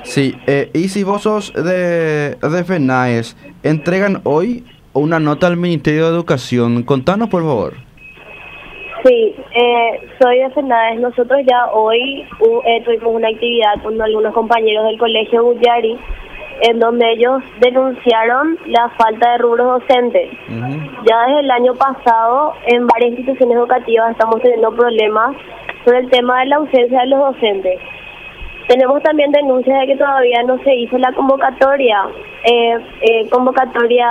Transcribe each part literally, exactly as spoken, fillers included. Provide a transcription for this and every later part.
Sí, eh, y si vos sos de, de FENAES, entregan hoy una nota al Ministerio de Educación. Contanos, por favor. Sí, eh, soy de FENAES. Nosotros ya hoy uh, eh, tuvimos una actividad con algunos compañeros del Colegio Bullari, en donde ellos denunciaron la falta de rubros docentes. Uh-huh. Ya desde el año pasado, en varias instituciones educativas estamos teniendo problemas sobre el tema de la ausencia de los docentes. Tenemos también denuncias de que todavía no se hizo la convocatoria, eh, eh, convocatoria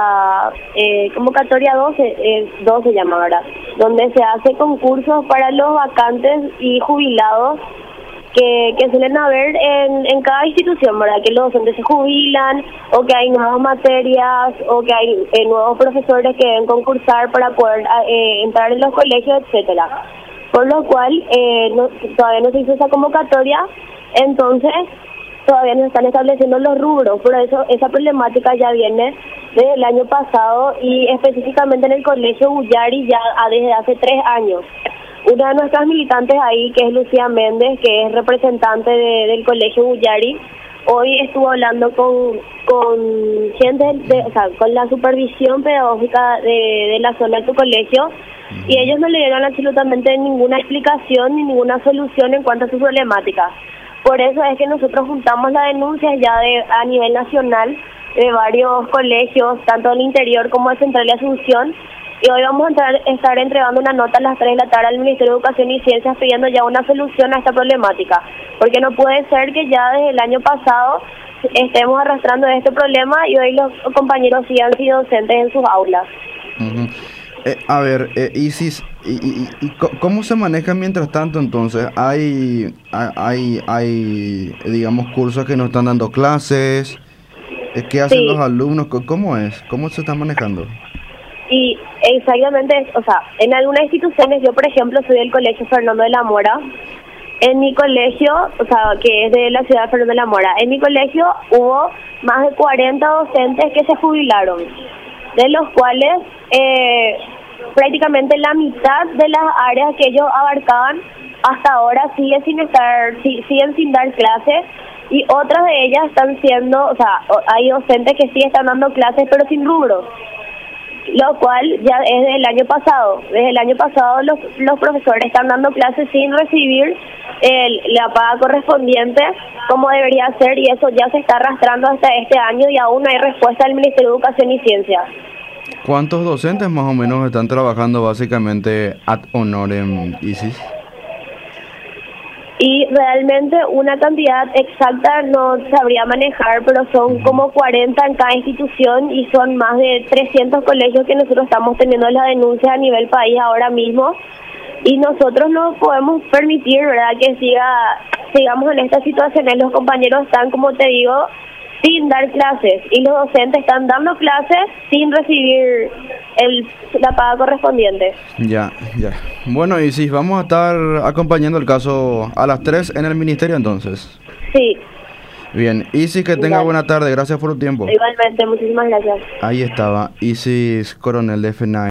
eh, convocatoria doce, eh, doce llama, ¿verdad? Donde se hace concursos para los vacantes y jubilados que, que suelen haber en, en cada institución, ¿verdad? Que los docentes se jubilan, o que hay nuevas materias, o que hay eh, nuevos profesores que deben concursar para poder eh, entrar en los colegios, etcétera. Por lo cual, eh, no, todavía no se hizo esa convocatoria. Entonces, todavía no están estableciendo los rubros, por eso esa problemática ya viene desde el año pasado y específicamente en el Colegio Bullari ya desde hace tres años. Una de nuestras militantes ahí, que es Lucía Méndez, que es representante de, del Colegio Bullari, hoy estuvo hablando con con gente, de, o sea, con la supervisión pedagógica de, de la zona de tu colegio, y ellos no le dieron absolutamente ninguna explicación ni ninguna solución en cuanto a su problemática. Por eso es que nosotros juntamos las denuncias ya de a nivel nacional de varios colegios, tanto del interior como de Central y Asunción, y hoy vamos a entrar, estar entregando una nota a las tres de la tarde al Ministerio de Educación y Ciencias pidiendo ya una solución a esta problemática, porque no puede ser que ya desde el año pasado estemos arrastrando este problema y hoy los compañeros sigan siendo docentes en sus aulas. Uh-huh. Eh, a ver, eh, Isis, y, y, y, ¿cómo se maneja mientras tanto entonces? ¿Hay, hay, hay, digamos, cursos que no están dando clases? ¿Qué hacen sí. los alumnos? ¿Cómo es? ¿Cómo se está manejando? Y exactamente, o sea, en algunas instituciones, yo por ejemplo soy del Colegio Fernando de la Mora. En mi colegio, o sea, que es de la ciudad de Fernando de la Mora, en mi colegio hubo más de cuarenta docentes que se jubilaron, de los cuales eh, prácticamente la mitad de las áreas que ellos abarcaban hasta ahora siguen sin estar, siguen sin dar clases, y otras de ellas están siendo, o sea, hay docentes que sí están dando clases pero sin rubros, lo cual ya es desde el año pasado. Desde el año pasado los, los profesores están dando clases sin recibir el, la paga correspondiente como debería ser, y eso ya se está arrastrando hasta este año y aún no hay respuesta del Ministerio de Educación y Ciencias. ¿Cuántos docentes más o menos están trabajando básicamente ad honorem, Isis? Y realmente una cantidad exacta no sabría manejar, pero son como cuarenta en cada institución y son más de trescientos colegios que nosotros estamos teniendo la denuncia a nivel país ahora mismo, y nosotros no podemos permitir, ¿verdad?, que siga sigamos en esta situación. Los compañeros están, como te digo, sin dar clases, y los docentes están dando clases sin recibir el, la paga correspondiente. Ya, ya. Bueno, y si vamos a estar acompañando el caso a las tres en el ministerio entonces. Sí. Bien, Isis, que tenga Igual. buena tarde, gracias por tu tiempo. Igualmente, muchísimas gracias. Ahí estaba, Isis Coronel de FENAES.